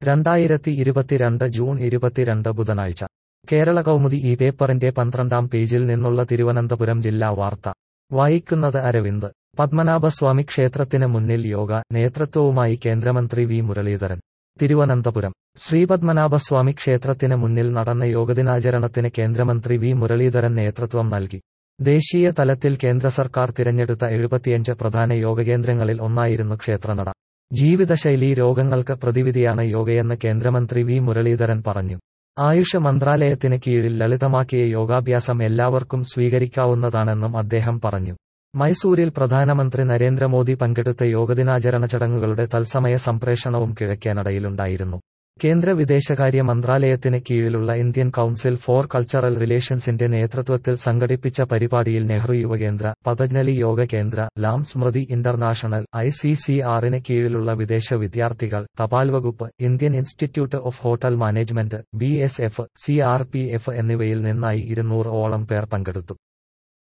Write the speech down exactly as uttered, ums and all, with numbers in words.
രണ്ടായിരത്തി ഇരുപത്തിരണ്ട് ജൂൺ ഇരുപത്തിരണ്ട് ബുധനാഴ്ച കേരള കൗമുദി ഈ പേപ്പറിന്റെ പന്ത്രണ്ടാം പേജിൽ നിന്നുള്ള തിരുവനന്തപുരം ജില്ലാ വാർത്ത വായിക്കുന്നത് അരവിന്ദ്. പത്മനാഭസ്വാമി ക്ഷേത്രത്തിന് മുന്നിൽ യോഗ നേതൃത്വവുമായി കേന്ദ്രമന്ത്രി വി മുരളീധരൻ. തിരുവനന്തപുരം ശ്രീപത്മനാഭസ്വാമി ക്ഷേത്രത്തിന് മുന്നിൽ നടന്ന യോഗദിനാചരണത്തിന് കേന്ദ്രമന്ത്രി വി മുരളീധരൻ നേതൃത്വം നൽകി. ദേശീയ തലത്തിൽ കേന്ദ്ര സർക്കാർ തിരഞ്ഞെടുത്ത എഴുപത്തിയഞ്ച് പ്രധാന യോഗകേന്ദ്രങ്ങളിൽ ഒന്നായിരുന്നു ക്ഷേത്രനട. ജീവിതശൈലീ രോഗങ്ങൾക്ക് പ്രതിവിധിയാണ് യോഗയെന്ന് കേന്ദ്രമന്ത്രി വി മുരളീധരൻ പറഞ്ഞു. ആയുഷ് മന്ത്രാലയത്തിന് കീഴിൽ ലളിതമാക്കിയ യോഗാഭ്യാസം എല്ലാവർക്കും സ്വീകരിക്കാവുന്നതാണെന്നും അദ്ദേഹം പറഞ്ഞു. മൈസൂരിൽ പ്രധാനമന്ത്രി നരേന്ദ്രമോദി പങ്കെടുത്ത യോഗദിനാചരണ ചടങ്ങുകളുടെ തത്സമയ സംപ്രേഷണവും കിഴക്കേനടയിലുണ്ടായിരുന്നു. കേന്ദ്ര വിദേശകാര്യ മന്ത്രാലയത്തിന് കീഴിലുള്ള ഇന്ത്യൻ കൗൺസിൽ ഫോർ കൾച്ചറൽ റിലേഷൻസിന്റെ നേതൃത്വത്തിൽ സംഘടിപ്പിച്ച പരിപാടിയിൽ നെഹ്റു യുവകേന്ദ്ര, പതഞ്ജലി യോഗ കേന്ദ്ര, ലാം സ്മൃതി ഇന്റർനാഷണൽ, ഐ സി സി ആറിന് കീഴിലുള്ള വിദേശ വിദ്യാർത്ഥികൾ, തപാൽ വകുപ്പ്, Indian institute of hotel management, B S F, C R P F എന്നിവയിൽ നിന്നായി ഇരുന്നൂറ് ഓളം പേർ പങ്കെടുത്തു.